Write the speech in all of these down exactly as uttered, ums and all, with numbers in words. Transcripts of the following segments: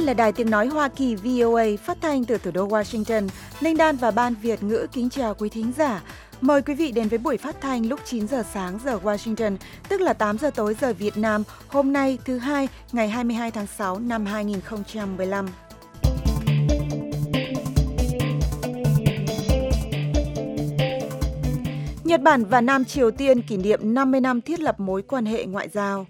là Đài Tiếng Nói Hoa Kỳ vê o a phát thanh từ thủ đô Washington. Linh Đan và Ban Việt ngữ kính chào quý thính giả. Mời quý vị đến với buổi phát thanh lúc chín giờ sáng giờ Washington, tức là tám giờ tối giờ Việt Nam, hôm nay thứ hai, ngày hai mươi hai tháng sáu năm hai nghìn không trăm mười lăm. Nhật Bản và Nam Triều Tiên kỷ niệm năm mươi năm thiết lập mối quan hệ ngoại giao.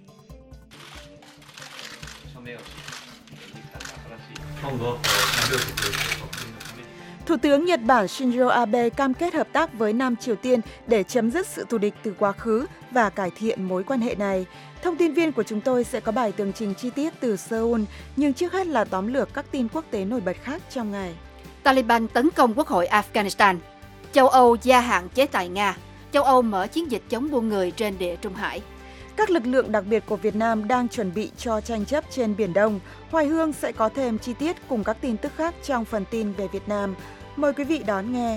Thủ tướng Nhật Bản Shinzo Abe cam kết hợp tác với Nam Triều Tiên để chấm dứt sự thù địch từ quá khứ và cải thiện mối quan hệ này. Thông tin viên của chúng tôi sẽ có bài tường trình chi tiết từ Seoul, nhưng trước hết là tóm lược các tin quốc tế nổi bật khác trong ngày. Taliban tấn công quốc hội Afghanistan. Châu Âu gia hạn chế tài Nga. Châu Âu mở chiến dịch chống buôn người trên Địa Trung Hải. Các lực lượng đặc biệt của Việt Nam đang chuẩn bị cho tranh chấp trên Biển Đông. Hoài Hương sẽ có thêm chi tiết cùng các tin tức khác trong phần tin về Việt Nam. Mời quý vị đón nghe.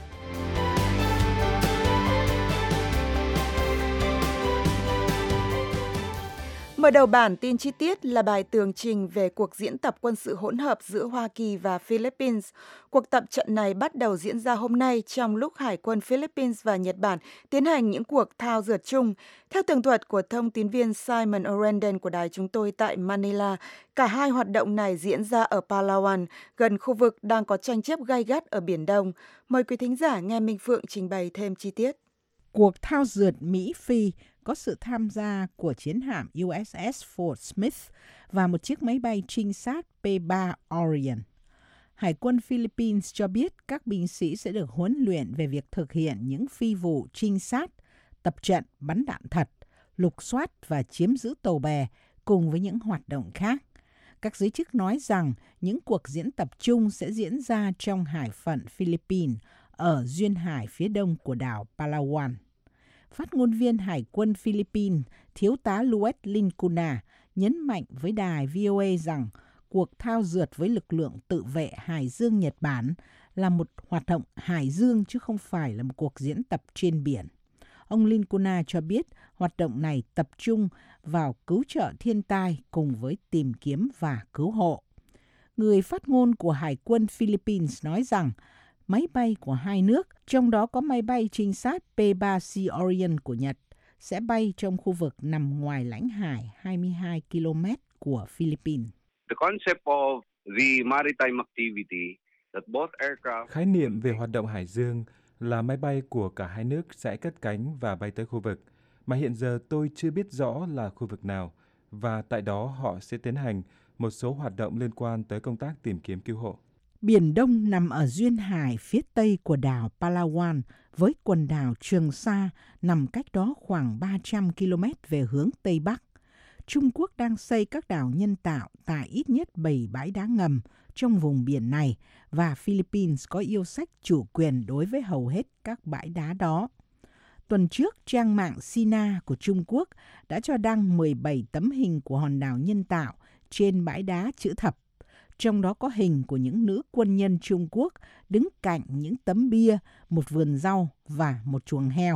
Mở đầu bản tin chi tiết là bài tường trình về cuộc diễn tập quân sự hỗn hợp giữa Hoa Kỳ và Philippines. Cuộc tập trận này bắt đầu diễn ra hôm nay trong lúc Hải quân Philippines và Nhật Bản tiến hành những cuộc thao dượt chung. Theo tường thuật của thông tín viên Simon O'Renden của đài chúng tôi tại Manila, cả hai hoạt động này diễn ra ở Palawan, gần khu vực đang có tranh chấp gay gắt ở Biển Đông. Mời quý thính giả nghe Minh Phượng trình bày thêm chi tiết. Cuộc thao dượt Mỹ-Phi có sự tham gia của chiến hạm u ét ét Fort Smith và một chiếc máy bay trinh sát P ba Orion. Hải quân Philippines cho biết các binh sĩ sẽ được huấn luyện về việc thực hiện những phi vụ trinh sát, tập trận bắn đạn thật, lục soát và chiếm giữ tàu bè cùng với những hoạt động khác. Các giới chức nói rằng những cuộc diễn tập chung sẽ diễn ra trong hải phận Philippines ở duyên hải phía đông của đảo Palawan. Phát ngôn viên Hải quân Philippines, Thiếu tá Luis Lincuna, nhấn mạnh với đài vê o a rằng cuộc thao dượt với lực lượng tự vệ Hải dương Nhật Bản là một hoạt động hải dương chứ không phải là một cuộc diễn tập trên biển. Ông Lincuna cho biết hoạt động này tập trung vào cứu trợ thiên tai cùng với tìm kiếm và cứu hộ. Người phát ngôn của Hải quân Philippines nói rằng máy bay của hai nước, trong đó có máy bay trinh sát P ba C Orion của Nhật, sẽ bay trong khu vực nằm ngoài lãnh hải hai mươi hai ki lô mét của Philippines. The concept of the maritime activity that both aircraft... Khái niệm về hoạt động hải dương là máy bay của cả hai nước sẽ cất cánh và bay tới khu vực, mà hiện giờ tôi chưa biết rõ là khu vực nào, và tại đó họ sẽ tiến hành một số hoạt động liên quan tới công tác tìm kiếm cứu hộ. Biển Đông nằm ở duyên hải phía tây của đảo Palawan với quần đảo Trường Sa nằm cách đó khoảng ba trăm ki lô mét về hướng Tây Bắc. Trung Quốc đang xây các đảo nhân tạo tại ít nhất bảy bãi đá ngầm trong vùng biển này và Philippines có yêu sách chủ quyền đối với hầu hết các bãi đá đó. Tuần trước, trang mạng Sina của Trung Quốc đã cho đăng mười bảy tấm hình của hòn đảo nhân tạo trên bãi đá chữ thập. Trong đó có hình của những nữ quân nhân Trung Quốc đứng cạnh những tấm bia, một vườn rau và một chuồng heo.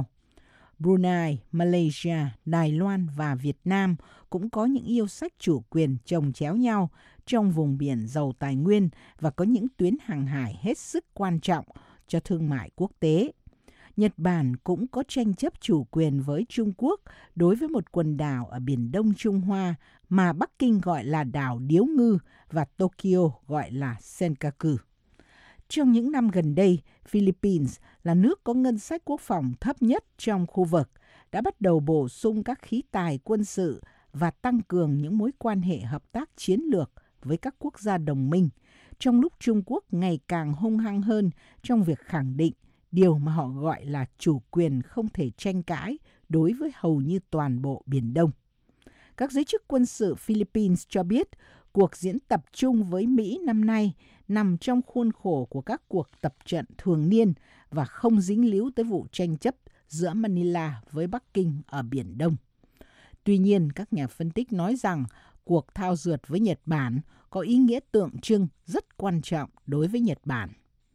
Brunei, Malaysia, Đài Loan và Việt Nam cũng có những yêu sách chủ quyền chồng chéo nhau trong vùng biển giàu tài nguyên và có những tuyến hàng hải hết sức quan trọng cho thương mại quốc tế. Nhật Bản cũng có tranh chấp chủ quyền với Trung Quốc đối với một quần đảo ở Biển Đông Trung Hoa mà Bắc Kinh gọi là đảo Điếu Ngư và Tokyo gọi là Senkaku. Trong những năm gần đây, Philippines là nước có ngân sách quốc phòng thấp nhất trong khu vực, đã bắt đầu bổ sung các khí tài quân sự và tăng cường những mối quan hệ hợp tác chiến lược với các quốc gia đồng minh, trong lúc Trung Quốc ngày càng hung hăng hơn trong việc khẳng định điều mà họ gọi là chủ quyền không thể tranh cãi đối với hầu như toàn bộ Biển Đông. Các giới chức quân sự Philippines cho biết cuộc diễn tập chung với Mỹ năm nay nằm trong khuôn khổ của các cuộc tập trận thường niên và không dính líu tới vụ tranh chấp giữa Manila với Bắc Kinh ở Biển Đông. Tuy nhiên, các nhà phân tích nói rằng cuộc thao dượt với Nhật Bản có ý nghĩa tượng trưng rất quan trọng đối với Nhật Bản.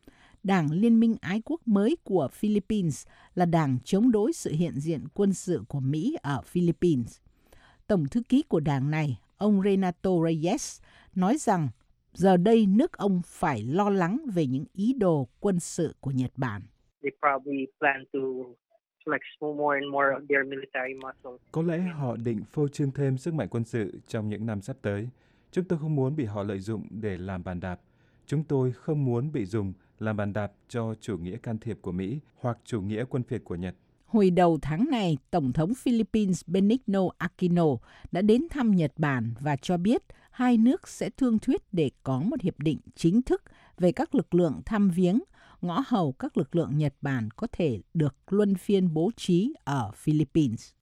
Đảng Liên minh Ái quốc mới của Philippines là đảng chống đối sự hiện diện quân sự của Mỹ ở Philippines. Tổng thư ký của đảng này, ông Renato Reyes, nói rằng Giờ đây nước ông phải lo lắng về những ý đồ quân sự của Nhật Bản. They probably plan to flex more and more of their military muscle. Có lẽ họ định phô trương thêm sức mạnh quân sự trong những năm sắp tới. Chúng tôi không muốn bị họ lợi dụng để làm bàn đạp. Chúng tôi không muốn bị dùng làm bàn đạp cho chủ nghĩa can thiệp của Mỹ hoặc chủ nghĩa quân phiệt của Nhật. Hồi đầu tháng này, Tổng thống Philippines Benigno Aquino đã đến thăm Nhật Bản và cho biết hai nước sẽ thương thuyết để có một hiệp định chính thức về các lực lượng thăm viếng, ngõ hầu các lực lượng Nhật Bản có thể được luân phiên bố trí ở Philippines.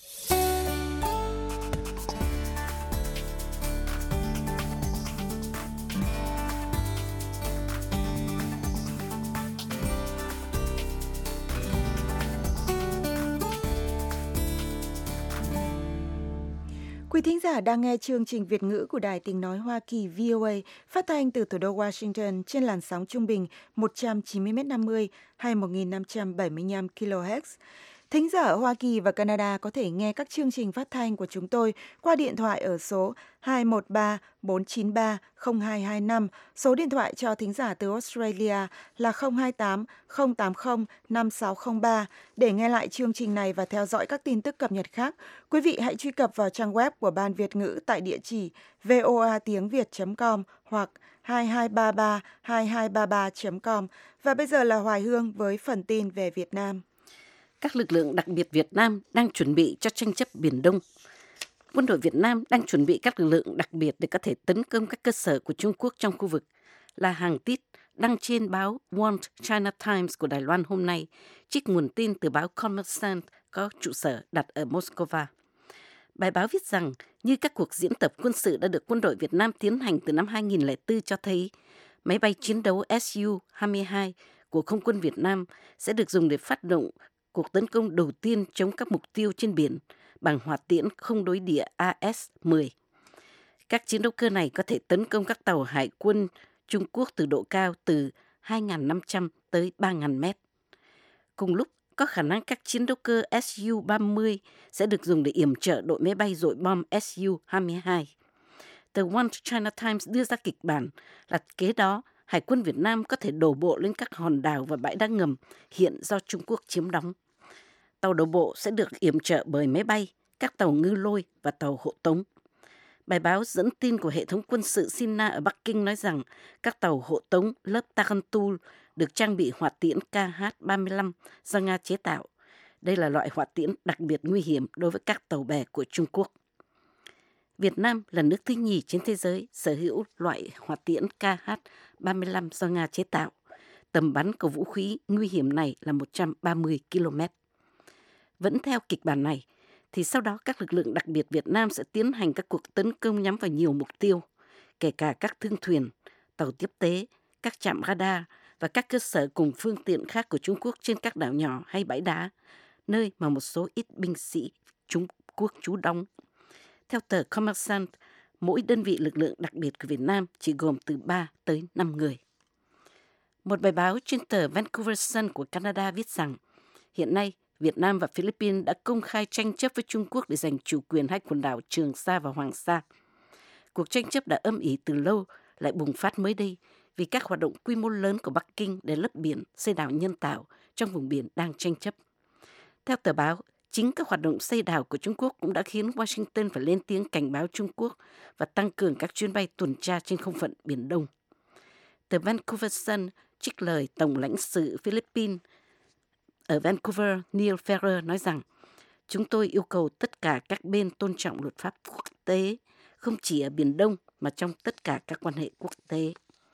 Quý thính giả đang nghe chương trình Việt ngữ của Đài Tiếng Nói Hoa Kỳ V O A phát thanh từ thủ đô Washington trên làn sóng trung bình một trăm chín mươi mét năm mươi hay một nghìn năm trăm bảy mươi lăm ki lô héc. Thính giả ở Hoa Kỳ và Canada có thể nghe các chương trình phát thanh của chúng tôi qua điện thoại ở số hai một ba bốn chín ba không hai hai năm. Số điện thoại cho thính giả từ Australia là không hai tám không tám không năm sáu không ba. Để nghe lại chương trình này và theo dõi các tin tức cập nhật khác, quý vị hãy truy cập vào trang web của Ban Việt ngữ tại địa chỉ voa tiếng việt chấm com hoặc hai hai ba ba hai hai ba ba chấm com. Và bây giờ là Hoài Hương với phần tin về Việt Nam. Các lực lượng đặc biệt Việt Nam đang chuẩn bị cho tranh chấp Biển Đông. Quân đội Việt Nam đang chuẩn bị các lực lượng đặc biệt để có thể tấn công các cơ sở của Trung Quốc trong khu vực, là hàng tít đăng trên báo One China Times của Đài Loan hôm nay, trích nguồn tin từ báo Kommersant có trụ sở đặt ở Moscow. Bài báo viết rằng, như các cuộc diễn tập quân sự đã được quân đội Việt Nam tiến hành từ năm hai nghìn lẻ bốn cho thấy, máy bay chiến đấu S U hai mươi hai của Không quân Việt Nam sẽ được dùng để phát động cuộc tấn công đầu tiên chống các mục tiêu trên biển bằng hỏa tiễn không đối địa A S mười. Các chiến đấu cơ này có thể tấn công các tàu hải quân Trung Quốc từ độ cao từ hai nghìn năm trăm tới ba nghìn mét. Cùng lúc, có khả năng các chiến đấu cơ S U ba mươi sẽ được dùng để yểm trợ đội máy bay dội bom S U hai mươi hai. Tờ One China Times đưa ra kịch bản là kế đó Hải quân Việt Nam có thể đổ bộ lên các hòn đảo và bãi đá ngầm hiện do Trung Quốc chiếm đóng. Tàu đổ bộ sẽ được yểm trợ bởi máy bay, các tàu ngư lôi và tàu hộ tống. Bài báo dẫn tin của hệ thống quân sự Sina ở Bắc Kinh nói rằng các tàu hộ tống lớp Tarantul được trang bị hỏa tiễn K H ba mươi lăm do Nga chế tạo. Đây là loại hỏa tiễn đặc biệt nguy hiểm đối với các tàu bè của Trung Quốc. Việt Nam là nước thứ nhì trên thế giới sở hữu loại hỏa tiễn K H ba mươi lăm do Nga chế tạo. Tầm bắn của vũ khí nguy hiểm này là một trăm ba mươi ki lô mét. Vẫn theo kịch bản này, thì sau đó các lực lượng đặc biệt Việt Nam sẽ tiến hành các cuộc tấn công nhắm vào nhiều mục tiêu, kể cả các thương thuyền, tàu tiếp tế, các trạm radar và các cơ sở cùng phương tiện khác của Trung Quốc trên các đảo nhỏ hay bãi đá, nơi mà một số ít binh sĩ Trung Quốc trú đóng. Theo tờ Kommersant, mỗi đơn vị lực lượng đặc biệt của Việt Nam chỉ gồm từ ba tới năm người. Một bài báo trên tờ Vancouver Sun của Canada viết rằng, hiện nay Việt Nam và Philippines đã công khai tranh chấp với Trung Quốc để giành chủ quyền hai quần đảo Trường Sa và Hoàng Sa. Cuộc tranh chấp đã âm ỉ từ lâu, lại bùng phát mới đây vì các hoạt động quy mô lớn của Bắc Kinh để lấp biển, xây đảo nhân tạo trong vùng biển đang tranh chấp. Theo tờ báo, chính các hoạt động xây đảo của Trung Quốc cũng đã khiến Washington phải lên tiếng cảnh báo Trung Quốc và tăng cường các chuyến bay tuần tra trên không phận Biển Đông. Tờ Vancouver Sun trích lời Tổng lãnh sự Philippines ở Vancouver Neil Ferrer nói rằng, chúng tôi yêu cầu tất cả các bên tôn trọng luật pháp quốc tế, không chỉ ở Biển Đông mà trong tất cả các quan hệ quốc tế.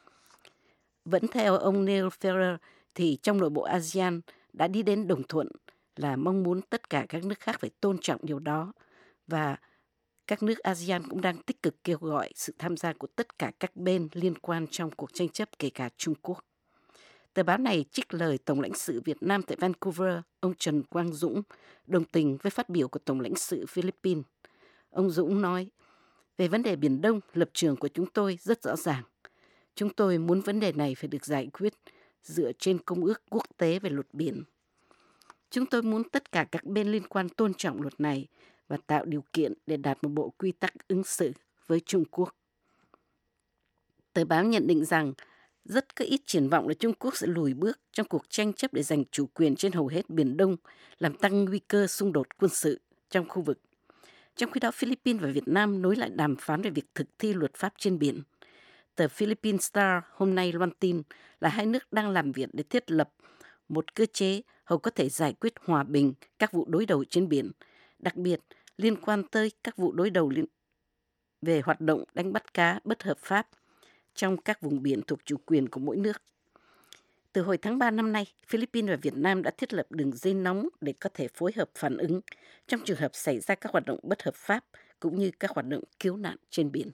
Vẫn theo ông Neil Ferrer, thì trong nội bộ a sê an đã đi đến đồng thuận là mong muốn tất cả các nước khác phải tôn trọng điều đó, và các nước a sê an cũng đang tích cực kêu gọi sự tham gia của tất cả các bên liên quan trong cuộc tranh chấp, kể cả Trung Quốc. Tờ báo này trích lời Tổng lãnh sự Việt Nam tại Vancouver, ông Trần Quang Dũng, đồng tình với phát biểu của Tổng lãnh sự Philippines. Ông Dũng nói, về vấn đề Biển Đông, lập trường của chúng tôi rất rõ ràng. Chúng tôi muốn vấn đề này phải được giải quyết dựa trên Công ước Quốc tế về luật biển. Chúng tôi muốn tất cả các bên liên quan tôn trọng luật này và tạo điều kiện để đạt một bộ quy tắc ứng xử với Trung Quốc. Tờ báo nhận định rằng rất có ít triển vọng là Trung Quốc sẽ lùi bước trong cuộc tranh chấp để giành chủ quyền trên hầu hết Biển Đông, làm tăng nguy cơ xung đột quân sự trong khu vực. Trong khi đó, Philippines và Việt Nam nối lại đàm phán về việc thực thi luật pháp trên biển. Tờ Philippine Star hôm nay loan tin là hai nước đang làm việc để thiết lập một cơ chế hầu có thể giải quyết hòa bình các vụ đối đầu trên biển, đặc biệt liên quan tới các vụ đối đầu liên... về hoạt động đánh bắt cá bất hợp pháp trong các vùng biển thuộc chủ quyền của mỗi nước. Từ hồi tháng ba năm nay, Philippines và Việt Nam đã thiết lập đường dây nóng để có thể phối hợp phản ứng trong trường hợp xảy ra các hoạt động bất hợp pháp cũng như các hoạt động cứu nạn trên biển.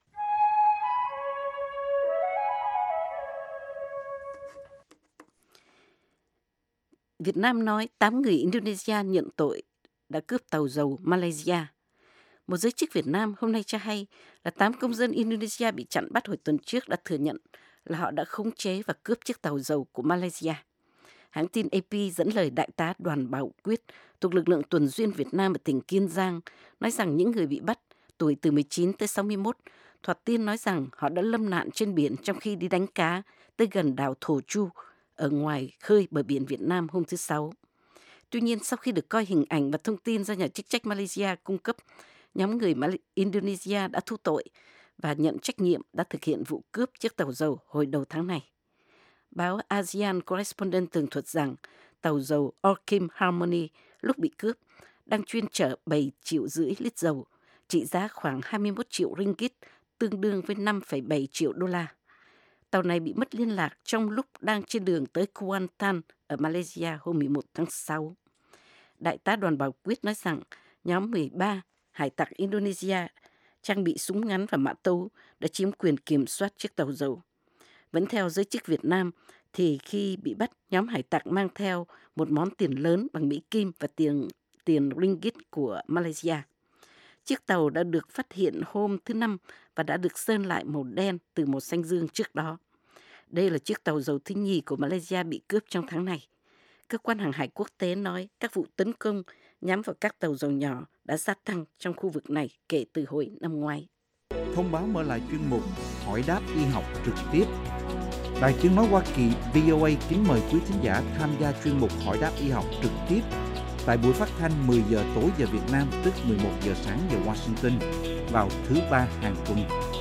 Việt Nam nói tám người Indonesia nhận tội đã cướp tàu dầu Malaysia. Một giới chức Việt Nam hôm nay cho hay là tám công dân Indonesia bị chặn bắt hồi tuần trước đã thừa nhận là họ đã khống chế và cướp chiếc tàu dầu của Malaysia. Hãng tin a pê dẫn lời đại tá Đoàn Bảo Quyết thuộc lực lượng tuần duyên Việt Nam ở tỉnh Kiên Giang nói rằng những người bị bắt tuổi từ mười chín tới sáu mươi mốt thoạt tiên nói rằng họ đã lâm nạn trên biển trong khi đi đánh cá tới gần đảo Thổ Chu ở ngoài khơi bờ biển Việt Nam hôm thứ Sáu. Tuy nhiên, sau khi được coi hình ảnh và thông tin do nhà chức trách Malaysia cung cấp, nhóm người Indonesia đã thu tội và nhận trách nhiệm đã thực hiện vụ cướp chiếc tàu dầu hồi đầu tháng này. Báo ASEAN Correspondent tường thuật rằng tàu dầu Orchid Harmony lúc bị cướp đang chuyên chở bảy triệu rưỡi lít dầu, trị giá khoảng hai mươi mốt triệu ringgit, tương đương với năm phẩy bảy triệu đô la. Tàu này bị mất liên lạc trong lúc đang trên đường tới Kuantan ở Malaysia hôm mười một tháng sáu. Đại tá Đoàn Bảo Quyết nói rằng nhóm mười ba hải tặc Indonesia trang bị súng ngắn và mã tấu đã chiếm quyền kiểm soát chiếc tàu dầu. Vẫn theo giới chức Việt Nam, thì khi bị bắt, nhóm hải tặc mang theo một món tiền lớn bằng Mỹ Kim và tiền, tiền ringgit của Malaysia. Chiếc tàu đã được phát hiện hôm thứ Năm và đã được sơn lại màu đen từ màu xanh dương trước đó. Đây là chiếc tàu dầu thứ nhì của Malaysia bị cướp trong tháng này. Cơ quan hàng hải quốc tế nói các vụ tấn công nhắm vào các tàu dầu nhỏ đã gia tăng trong khu vực này kể từ hồi năm ngoái. Thông báo mở lại chuyên mục Hỏi đáp y học trực tiếp. Đài Tiếng nói Hoa Kỳ vê o a kính mời quý thính giả tham gia chuyên mục Hỏi đáp y học trực tiếp tại buổi phát thanh mười giờ tối giờ Việt Nam, tức mười một giờ sáng giờ Washington vào thứ ba hàng tuần.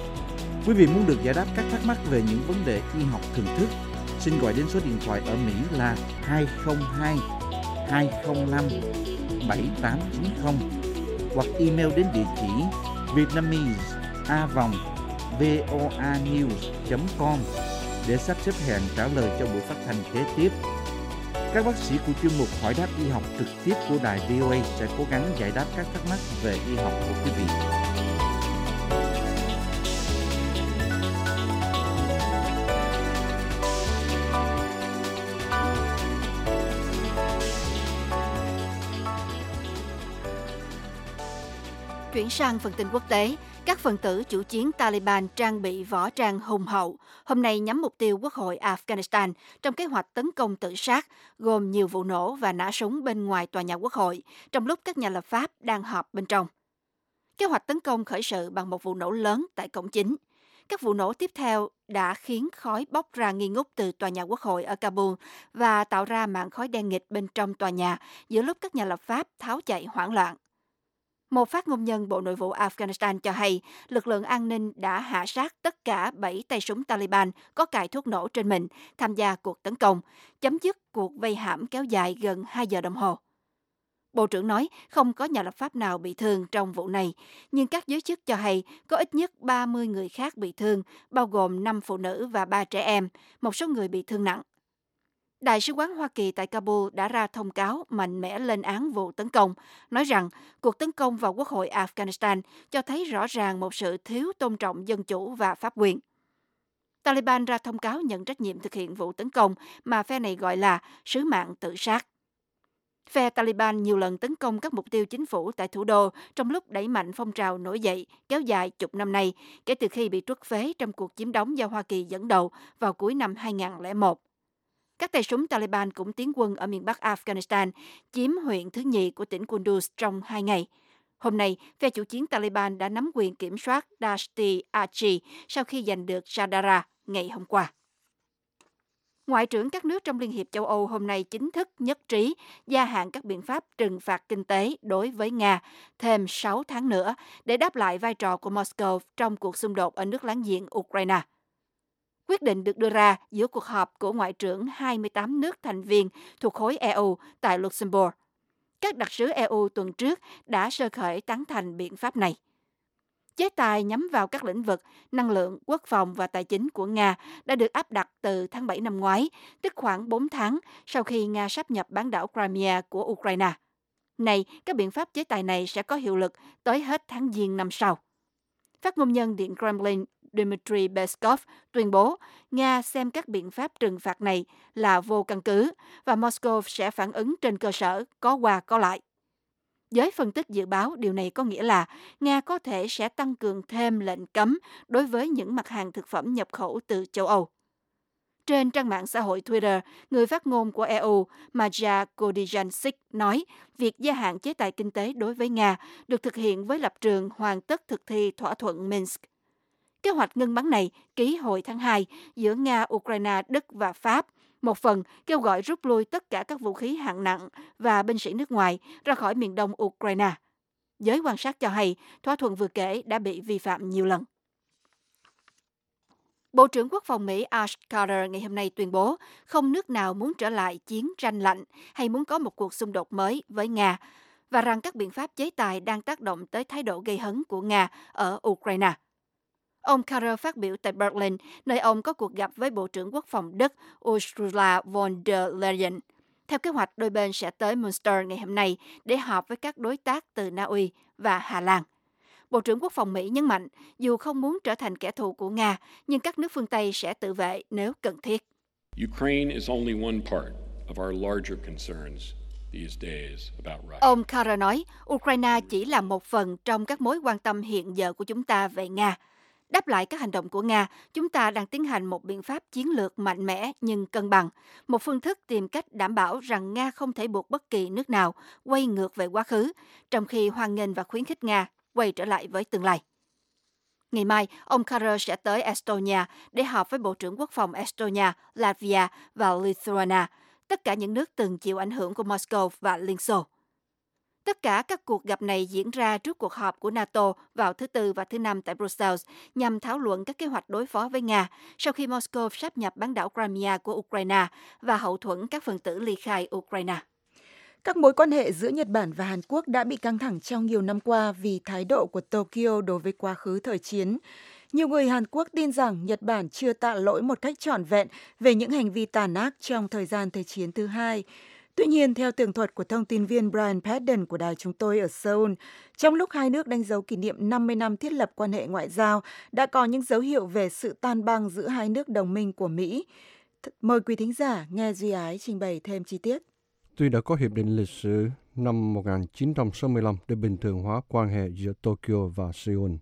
Quý vị muốn được giải đáp các thắc mắc về những vấn đề y học thường thức, xin gọi đến số điện thoại ở Mỹ là hai không hai hai không năm bảy tám chín không hoặc email đến địa chỉ vietnamese a vòng voanews chấm com để sắp xếp hẹn trả lời cho buổi phát thanh kế tiếp. Các bác sĩ của chuyên mục Hỏi đáp y học trực tiếp của đài vê o a sẽ cố gắng giải đáp các thắc mắc về y học của quý vị. Chuyển sang phần tin quốc tế, các phần tử chủ chiến Taliban trang bị võ trang hùng hậu, hôm nay nhắm mục tiêu quốc hội Afghanistan trong kế hoạch tấn công tự sát, gồm nhiều vụ nổ và nã súng bên ngoài tòa nhà quốc hội, trong lúc các nhà lập pháp đang họp bên trong. Kế hoạch tấn công khởi sự bằng một vụ nổ lớn tại cổng chính. Các vụ nổ tiếp theo đã khiến khói bốc ra nghi ngút từ tòa nhà quốc hội ở Kabul và tạo ra màn khói đen nghịt bên trong tòa nhà giữa lúc các nhà lập pháp tháo chạy hoảng loạn. Một phát ngôn nhân Bộ Nội vụ Afghanistan cho hay lực lượng an ninh đã hạ sát tất cả bảy tay súng Taliban có cài thuốc nổ trên mình tham gia cuộc tấn công, chấm dứt cuộc vây hãm kéo dài gần hai giờ đồng hồ. Bộ trưởng nói không có nhà lập pháp nào bị thương trong vụ này, nhưng các giới chức cho hay có ít nhất ba mươi người khác bị thương, bao gồm năm phụ nữ và ba trẻ em, một số người bị thương nặng. Đại sứ quán Hoa Kỳ tại Kabul đã ra thông cáo mạnh mẽ lên án vụ tấn công, nói rằng cuộc tấn công vào quốc hội Afghanistan cho thấy rõ ràng một sự thiếu tôn trọng dân chủ và pháp quyền. Taliban ra thông cáo nhận trách nhiệm thực hiện vụ tấn công mà phe này gọi là sứ mạng tự sát. Phe Taliban nhiều lần tấn công các mục tiêu chính phủ tại thủ đô trong lúc đẩy mạnh phong trào nổi dậy kéo dài chục năm nay kể từ khi bị truất phế trong cuộc chiếm đóng do Hoa Kỳ dẫn đầu vào cuối năm hai nghìn không trăm lẻ một. Các tay súng Taliban cũng tiến quân ở miền Bắc Afghanistan, chiếm huyện thứ nhì của tỉnh Kunduz trong hai ngày. Hôm nay, phe chủ chiến Taliban đã nắm quyền kiểm soát Dashti Archi sau khi giành được Shadara ngày hôm qua. Ngoại trưởng các nước trong Liên hiệp châu Âu hôm nay chính thức nhất trí gia hạn các biện pháp trừng phạt kinh tế đối với Nga thêm sáu tháng nữa để đáp lại vai trò của Moscow trong cuộc xung đột ở nước láng giềng Ukraine. Quyết định được đưa ra giữa cuộc họp của ngoại trưởng hai mươi tám nước thành viên thuộc khối e u tại Luxembourg. Các đặc sứ e u tuần trước đã sơ khởi tán thành biện pháp này. Chế tài nhắm vào các lĩnh vực năng lượng, quốc phòng và tài chính của Nga đã được áp đặt từ tháng bảy năm ngoái, tức khoảng bốn tháng sau khi Nga sáp nhập bán đảo Crimea của Ukraine. Này, các biện pháp chế tài này sẽ có hiệu lực tới hết tháng Giêng năm sau. Phát ngôn nhân Điện Kremlin Dmitry Peskov tuyên bố Nga xem các biện pháp trừng phạt này là vô căn cứ và Moscow sẽ phản ứng trên cơ sở có qua có lại. Giới phân tích dự báo điều này có nghĩa là Nga có thể sẽ tăng cường thêm lệnh cấm đối với những mặt hàng thực phẩm nhập khẩu từ châu Âu. Trên trang mạng xã hội Twitter, người phát ngôn của e u Maja Kodijancic nói việc gia hạn chế tài kinh tế đối với Nga được thực hiện với lập trường hoàn tất thực thi thỏa thuận Minsk. Kế hoạch ngưng bắn này ký hồi tháng hai giữa Nga, Ukraine, Đức và Pháp, một phần kêu gọi rút lui tất cả các vũ khí hạng nặng và binh sĩ nước ngoài ra khỏi miền đông Ukraine. Giới quan sát cho hay thỏa thuận vừa kể đã bị vi phạm nhiều lần. Bộ trưởng Quốc phòng Mỹ Ash Carter ngày hôm nay tuyên bố không nước nào muốn trở lại chiến tranh lạnh hay muốn có một cuộc xung đột mới với Nga, và rằng các biện pháp chế tài đang tác động tới thái độ gây hấn của Nga ở Ukraine. Ông Carter phát biểu tại Berlin, nơi ông có cuộc gặp với Bộ trưởng Quốc phòng Đức Ursula von der Leyen. Theo kế hoạch, đôi bên sẽ tới Münster ngày hôm nay để họp với các đối tác từ Na Uy và Hà Lan. Bộ trưởng Quốc phòng Mỹ nhấn mạnh, dù không muốn trở thành kẻ thù của Nga, nhưng các nước phương Tây sẽ tự vệ nếu cần thiết. Ukraine is only one part of our larger concerns these days about Russia. Ông Carter nói, Ukraine chỉ là một phần trong các mối quan tâm hiện giờ của chúng ta về Nga. Đáp lại các hành động của Nga, chúng ta đang tiến hành một biện pháp chiến lược mạnh mẽ nhưng cân bằng, một phương thức tìm cách đảm bảo rằng Nga không thể buộc bất kỳ nước nào quay ngược về quá khứ, trong khi hoan nghênh và khuyến khích Nga quay trở lại với tương lai. Ngày mai, ông Carter sẽ tới Estonia để họp với Bộ trưởng Quốc phòng Estonia, Latvia và Lithuania, tất cả những nước từng chịu ảnh hưởng của Moscow và Liên Xô. Tất cả các cuộc gặp này diễn ra trước cuộc họp của NATO vào thứ Tư và thứ Năm tại Brussels nhằm thảo luận các kế hoạch đối phó với Nga sau khi Moscow sáp nhập bán đảo Crimea của Ukraine và hậu thuẫn các phần tử ly khai Ukraine. Các mối quan hệ giữa Nhật Bản và Hàn Quốc đã bị căng thẳng trong nhiều năm qua vì thái độ của Tokyo đối với quá khứ thời chiến. Nhiều người Hàn Quốc tin rằng Nhật Bản chưa tạ lỗi một cách trọn vẹn về những hành vi tàn ác trong thời gian Thế chiến thứ hai. Tuy nhiên, theo tường thuật của thông tin viên Brian Padden của đài chúng tôi ở Seoul, trong lúc hai nước đánh dấu kỷ niệm năm mươi năm thiết lập quan hệ ngoại giao, đã có những dấu hiệu về sự tan băng giữa hai nước đồng minh của Mỹ. Mời quý thính giả nghe Duy Ái trình bày thêm chi tiết. Tuy đã có hiệp định lịch sử năm một nghìn chín trăm sáu mươi lăm để bình thường hóa quan hệ giữa Tokyo và Seoul,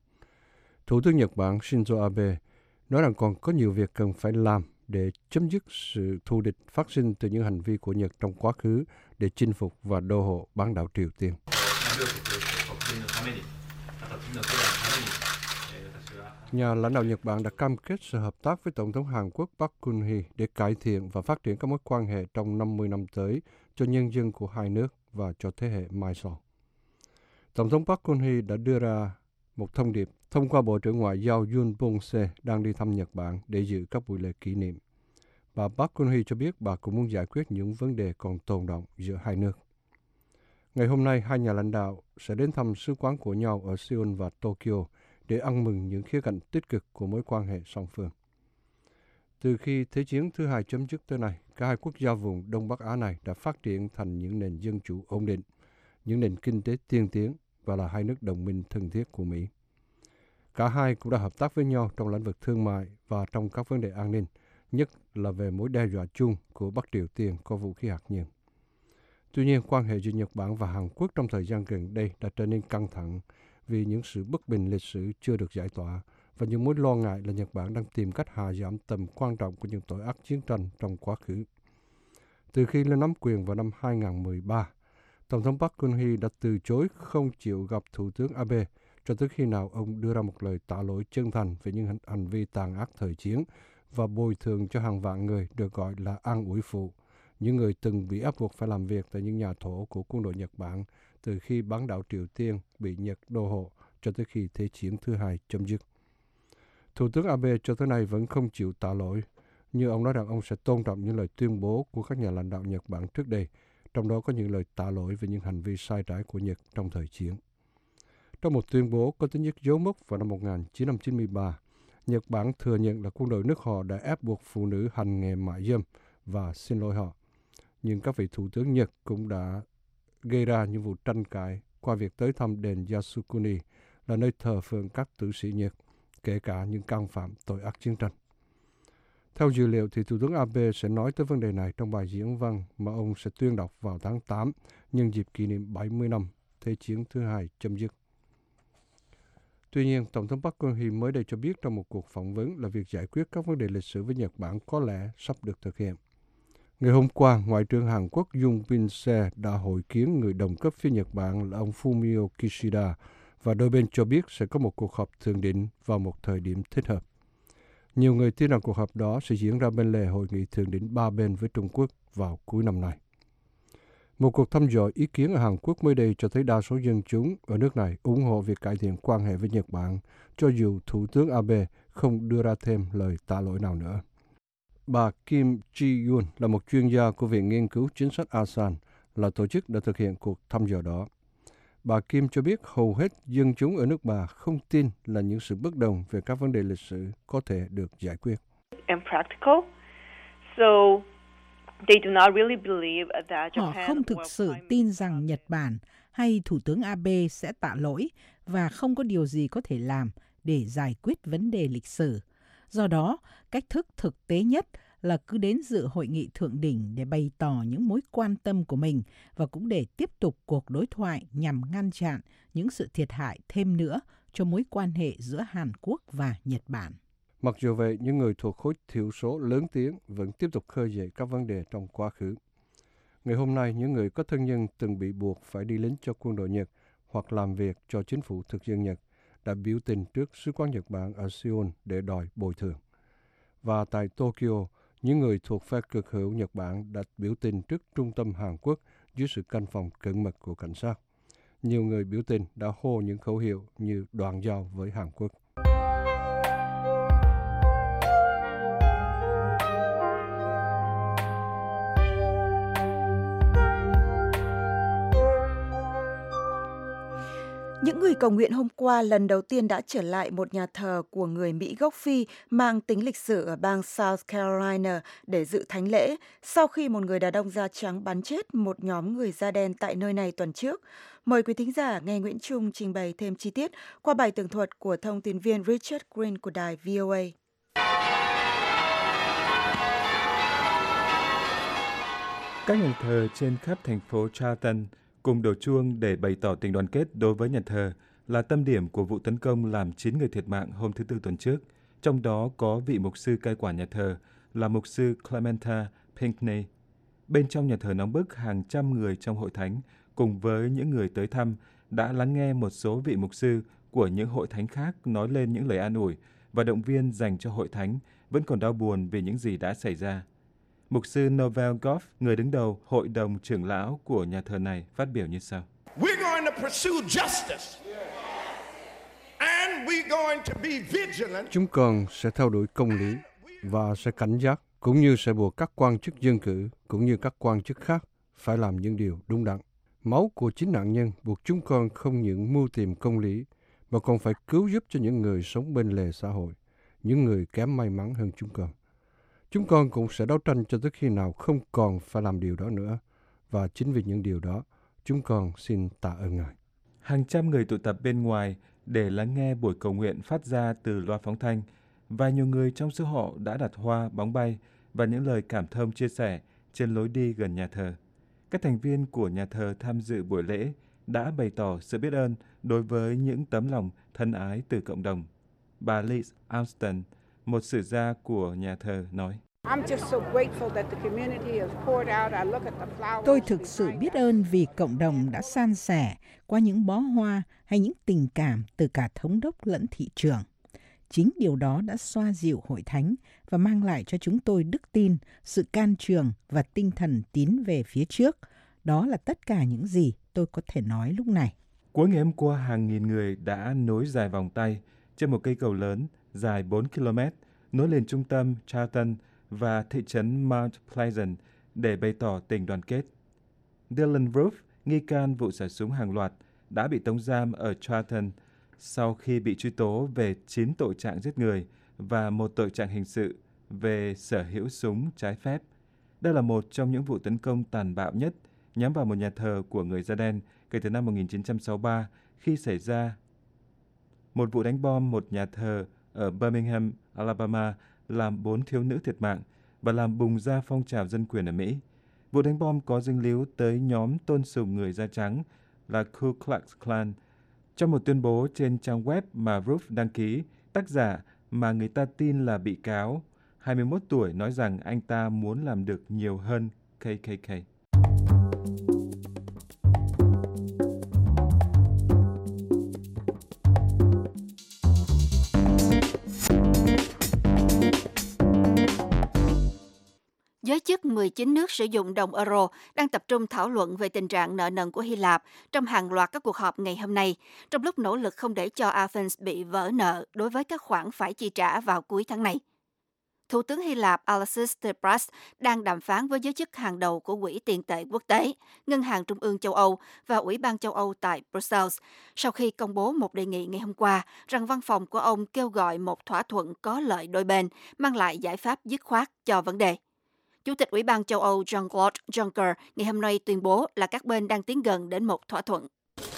Thủ tướng Nhật Bản Shinzo Abe nói rằng còn có nhiều việc cần phải làm để chấm dứt sự thù địch phát sinh từ những hành vi của Nhật trong quá khứ để chinh phục và đô hộ bán đảo Triều Tiên. Nhà lãnh đạo Nhật Bản đã cam kết sẽ hợp tác với Tổng thống Hàn Quốc Park Geun-hye để cải thiện và phát triển các mối quan hệ trong năm mươi năm tới cho nhân dân của hai nước và cho thế hệ mai sau. Tổng thống Park Geun-hye đã đưa ra một thông điệp thông qua Bộ trưởng Ngoại giao Yoon Bong-se đang đi thăm Nhật Bản để dự các buổi lễ kỷ niệm. Bà Park Geun-hye cho biết bà cũng muốn giải quyết những vấn đề còn tồn đọng giữa hai nước. Ngày hôm nay, hai nhà lãnh đạo sẽ đến thăm sứ quán của nhau ở Seoul và Tokyo để ăn mừng những khía cạnh tích cực của mối quan hệ song phương. Từ khi Thế chiến thứ hai chấm dứt tới nay, cả hai quốc gia vùng Đông Bắc Á này đã phát triển thành những nền dân chủ ổn định, những nền kinh tế tiên tiến và là hai nước đồng minh thân thiết của Mỹ. Cả hai cũng đã hợp tác với nhau trong lĩnh vực thương mại và trong các vấn đề an ninh, nhất là về mối đe dọa chung của Bắc Triều Tiên có vũ khí hạt nhân. Tuy nhiên, quan hệ giữa Nhật Bản và Hàn Quốc trong thời gian gần đây đã trở nên căng thẳng vì những sự bất bình lịch sử chưa được giải tỏa và những mối lo ngại là Nhật Bản đang tìm cách hạ giảm tầm quan trọng của những tội ác chiến tranh trong quá khứ. Từ khi lên nắm quyền vào năm hai nghìn không trăm mười ba, Tổng thống Park Geun-hye đã từ chối không chịu gặp Thủ tướng Abe cho tới khi nào ông đưa ra một lời tạ lỗi chân thành về những hành vi tàn ác thời chiến và bồi thường cho hàng vạn người được gọi là an ủi phụ, những người từng bị ép buộc phải làm việc tại những nhà thổ của quân đội Nhật Bản từ khi bán đảo Triều Tiên bị Nhật đô hộ cho tới khi Thế chiến thứ hai chấm dứt. Thủ tướng Abe cho tới nay vẫn không chịu tạ lỗi, như ông nói rằng ông sẽ tôn trọng những lời tuyên bố của các nhà lãnh đạo Nhật Bản trước đây, trong đó có những lời tạ lỗi về những hành vi sai trái của Nhật trong thời chiến. Trong một tuyên bố có tính chất dấu mốc vào năm một nghìn chín trăm chín mươi ba, Nhật Bản thừa nhận là quân đội nước họ đã ép buộc phụ nữ hành nghề mại dâm và xin lỗi họ. Nhưng các vị thủ tướng Nhật cũng đã gây ra những vụ tranh cãi qua việc tới thăm đền Yasukuni là nơi thờ phượng các tử sĩ Nhật, kể cả những can phạm tội ác chiến tranh. Theo dữ liệu thì Thủ tướng Abe sẽ nói tới vấn đề này trong bài diễn văn mà ông sẽ tuyên đọc vào tháng tám nhân dịp kỷ niệm bảy mươi năm Thế chiến thứ hai chấm dứt. Tuy nhiên, Tổng thống Park Geun-hye mới đây cho biết trong một cuộc phỏng vấn là việc giải quyết các vấn đề lịch sử với Nhật Bản có lẽ sắp được thực hiện. Ngày hôm qua, Ngoại trưởng Hàn Quốc Yoon Bin-se đã hội kiến người đồng cấp phía Nhật Bản là ông Fumio Kishida và đôi bên cho biết sẽ có một cuộc họp thượng đỉnh vào một thời điểm thích hợp. Nhiều người tin rằng cuộc họp đó sẽ diễn ra bên lề hội nghị thượng đỉnh ba bên với Trung Quốc vào cuối năm nay. Một cuộc thăm dò ý kiến ở Hàn Quốc mới đây cho thấy đa số dân chúng ở nước này ủng hộ việc cải thiện quan hệ với Nhật Bản, cho dù Thủ tướng Abe không đưa ra thêm lời tạ lỗi nào nữa. Bà Kim Ji-yoon là một chuyên gia của Viện Nghiên cứu Chính sách Asan, là tổ chức đã thực hiện cuộc thăm dò đó. Bà Kim cho biết hầu hết dân chúng ở nước bà không tin là những sự bất đồng về các vấn đề lịch sử có thể được giải quyết. Họ không thực sự tin rằng Nhật Bản hay Thủ tướng Abe sẽ tạ lỗi và không có điều gì có thể làm để giải quyết vấn đề lịch sử. Do đó, cách thức thực tế nhất là cứ đến dự hội nghị thượng đỉnh để bày tỏ những mối quan tâm của mình và cũng để tiếp tục cuộc đối thoại nhằm ngăn chặn những sự thiệt hại thêm nữa cho mối quan hệ giữa Hàn Quốc và Nhật Bản. Mặc dù vậy, những người thuộc khối thiểu số lớn tiếng vẫn tiếp tục khơi dậy các vấn đề trong quá khứ. Ngày hôm nay, những người có thân nhân từng bị buộc phải đi lính cho quân đội Nhật hoặc làm việc cho chính phủ thực dân Nhật đã biểu tình trước Sứ quán Nhật Bản ở Seoul để đòi bồi thường. Và tại Tokyo, những người thuộc phe cực hữu Nhật Bản đã biểu tình trước trung tâm Hàn Quốc dưới sự canh phòng cẩn mật của cảnh sát. Nhiều người biểu tình đã hô những khẩu hiệu như đoạn giao với Hàn Quốc. Những người cầu nguyện hôm qua lần đầu tiên đã trở lại một nhà thờ của người Mỹ gốc Phi mang tính lịch sử ở bang South Carolina để dự thánh lễ sau khi một người đàn ông da trắng bắn chết một nhóm người da đen tại nơi này tuần trước. Mời quý thính giả nghe Nguyễn Trung trình bày thêm chi tiết qua bài tường thuật của thông tin viên Richard Green của đài vê o a. Các nhà thờ trên khắp thành phố Charleston cùng đổ chuông để bày tỏ tình đoàn kết đối với nhà thờ là tâm điểm của vụ tấn công làm chín người thiệt mạng hôm thứ Tư tuần trước, trong đó có vị mục sư cai quản nhà thờ là mục sư Clementa Pinckney. Bên trong nhà thờ nóng bức, hàng trăm người trong hội thánh cùng với những người tới thăm đã lắng nghe một số vị mục sư của những hội thánh khác nói lên những lời an ủi và động viên dành cho hội thánh vẫn còn đau buồn vì những gì đã xảy ra. Mục sư Noel Goff, người đứng đầu hội đồng trưởng lão của nhà thờ này, phát biểu như sau. We're going to pursue justice. And we're going to be vigilant. Chúng con sẽ theo đuổi công lý và sẽ cảnh giác, cũng như sẽ buộc các quan chức dân cử, cũng như các quan chức khác phải làm những điều đúng đắn. Máu của chính nạn nhân buộc chúng con không những mưu tìm công lý, mà còn phải cứu giúp cho những người sống bên lề xã hội, những người kém may mắn hơn chúng con. Chúng con cũng sẽ đấu tranh cho tới khi nào không còn phải làm điều đó nữa. Và chính vì những điều đó, chúng con xin tạ ơn Ngài. Hàng trăm người tụ tập bên ngoài để lắng nghe buổi cầu nguyện phát ra từ loa phóng thanh, và nhiều người trong số họ đã đặt hoa, bóng bay và những lời cảm thông chia sẻ trên lối đi gần nhà thờ. Các thành viên của nhà thờ tham dự buổi lễ đã bày tỏ sự biết ơn đối với những tấm lòng thân ái từ cộng đồng. Bà Liz Alston, một sử gia của nhà thờ, nói: Tôi thực sự biết ơn vì cộng đồng đã san sẻ qua những bó hoa hay những tình cảm từ cả thống đốc lẫn thị trưởng. Chính điều đó đã xoa dịu hội thánh và mang lại cho chúng tôi đức tin, sự can trường và tinh thần tiến về phía trước. Đó là tất cả những gì tôi có thể nói lúc này. Cuối ngày hôm qua, hàng nghìn người đã nối dài vòng tay trên một cây cầu lớn dài bốn ki lô mét nối liền trung tâm Charlton và thị trấn Mount Pleasant để bày tỏ tình đoàn kết. Dylan Roof, nghi can vụ xả súng hàng loạt, đã bị tống giam ở Charlton sau khi bị truy tố về chín tội trạng giết người và một tội trạng hình sự về sở hữu súng trái phép. Đây là một trong những vụ tấn công tàn bạo nhất nhắm vào một nhà thờ của người da đen kể từ năm một nghìn chín trăm sáu mươi ba khi xảy ra một vụ đánh bom một nhà thờ ở Birmingham, Alabama, làm bốn thiếu nữ thiệt mạng và làm bùng ra phong trào dân quyền ở Mỹ. Vụ đánh bom có dính líu tới nhóm tôn sùng người da trắng là Ku Klux Klan. Trong một tuyên bố trên trang web mà Roof đăng ký, tác giả mà người ta tin là bị cáo, hai mươi mốt tuổi, nói rằng anh ta muốn làm được nhiều hơn K K K. Giới chức mười chín nước sử dụng đồng euro đang tập trung thảo luận về tình trạng nợ nần của Hy Lạp trong hàng loạt các cuộc họp ngày hôm nay, trong lúc nỗ lực không để cho Athens bị vỡ nợ đối với các khoản phải chi trả vào cuối tháng này. Thủ tướng Hy Lạp Alexis Tsipras đang đàm phán với giới chức hàng đầu của Quỹ tiền tệ quốc tế, Ngân hàng Trung ương châu Âu và Ủy ban châu Âu tại Brussels, sau khi công bố một đề nghị ngày hôm qua rằng văn phòng của ông kêu gọi một thỏa thuận có lợi đôi bên, mang lại giải pháp dứt khoát cho vấn đề. Chủ tịch Ủy ban châu Âu Jean-Claude Juncker ngày hôm nay tuyên bố là các bên đang tiến gần đến một thỏa thuận.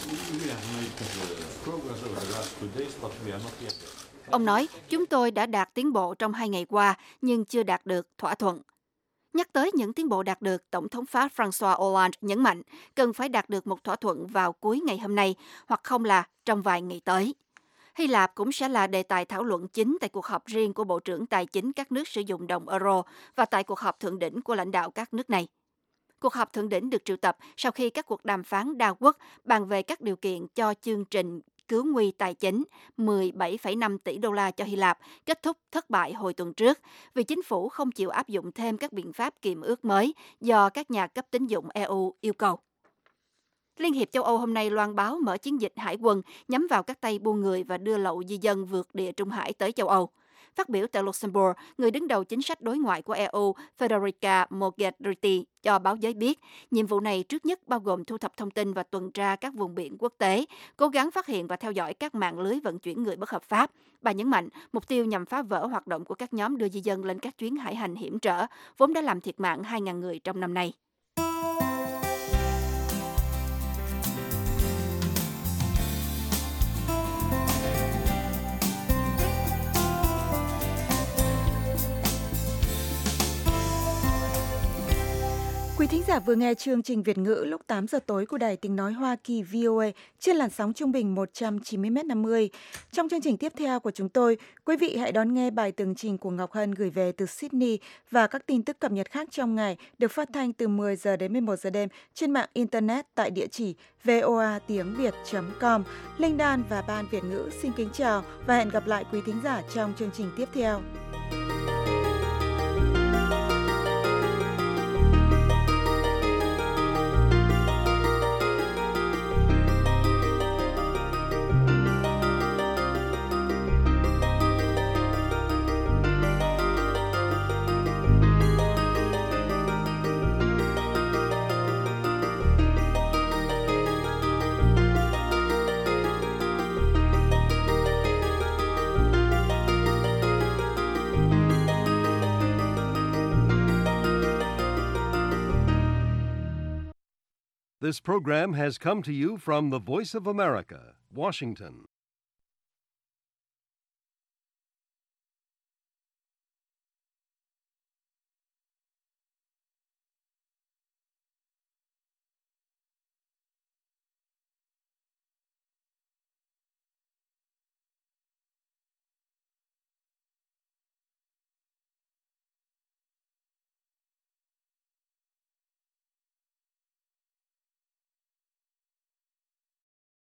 Ông nói, chúng tôi đã đạt tiến bộ trong hai ngày qua, nhưng chưa đạt được thỏa thuận. Nhắc tới những tiến bộ đạt được, Tổng thống Pháp François Hollande nhấn mạnh cần phải đạt được một thỏa thuận vào cuối ngày hôm nay, hoặc không là trong vài ngày tới. Hy Lạp cũng sẽ là đề tài thảo luận chính tại cuộc họp riêng của Bộ trưởng Tài chính các nước sử dụng đồng euro và tại cuộc họp thượng đỉnh của lãnh đạo các nước này. Cuộc họp thượng đỉnh được triệu tập sau khi các cuộc đàm phán đa quốc bàn về các điều kiện cho chương trình cứu nguy tài chính mười bảy phẩy năm tỷ đô la cho Hy Lạp kết thúc thất bại hồi tuần trước vì chính phủ không chịu áp dụng thêm các biện pháp kiềm ước mới do các nhà cấp tín dụng E U yêu cầu. Liên hiệp châu Âu hôm nay loan báo mở chiến dịch hải quân nhắm vào các tay buôn người và đưa lậu di dân vượt địa Trung Hải tới châu Âu. Phát biểu tại Luxembourg, người đứng đầu chính sách đối ngoại của E U Federica Mogherini cho báo giới biết, nhiệm vụ này trước nhất bao gồm thu thập thông tin và tuần tra các vùng biển quốc tế, cố gắng phát hiện và theo dõi các mạng lưới vận chuyển người bất hợp pháp. Bà nhấn mạnh, mục tiêu nhằm phá vỡ hoạt động của các nhóm đưa di dân lên các chuyến hải hành hiểm trở, vốn đã làm thiệt mạng hai nghìn người trong năm nay. Quý thính giả vừa nghe chương trình Việt ngữ lúc tám giờ tối của Đài Tiếng Nói Hoa Kỳ V O A trên làn sóng trung bình một trăm chín mươi mét năm mươi. Trong chương trình tiếp theo của chúng tôi, quý vị hãy đón nghe bài tường trình của Ngọc Hân gửi về từ Sydney và các tin tức cập nhật khác trong ngày được phát thanh từ mười giờ đến mười một giờ đêm trên mạng Internet tại địa chỉ voa tiếng việt chấm com. Linh Đan và Ban Việt ngữ xin kính chào và hẹn gặp lại quý thính giả trong chương trình tiếp theo. This program has come to you from the Voice of America, Washington.